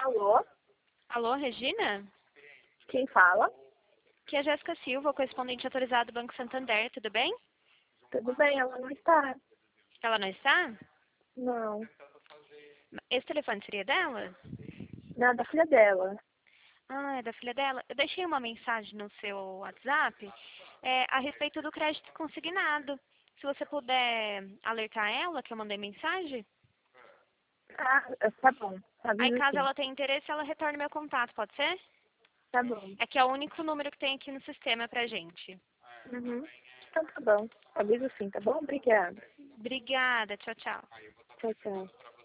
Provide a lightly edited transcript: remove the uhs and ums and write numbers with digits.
Alô? Alô, Regina? Quem fala? Aqui é a Jéssica Silva, correspondente autorizado do Banco Santander, tudo bem? Tudo bem, ela não está. Ela não está? Não. Esse telefone seria dela? Não, é da filha dela. Ah, é da filha dela. Eu deixei uma mensagem no seu WhatsApp a respeito do crédito consignado. Se você puder alertar ela que eu mandei mensagem, Ah, tá bom. aí Avisa caso sim. ela tenha interesse, ela retorne meu contato, pode ser? Tá bom. É que é o único número que tem aqui no sistema pra gente. Uhum. Então tá bom. Avisa sim, tá bom? Obrigada. Obrigada, tchau, tchau. Tchau, tchau.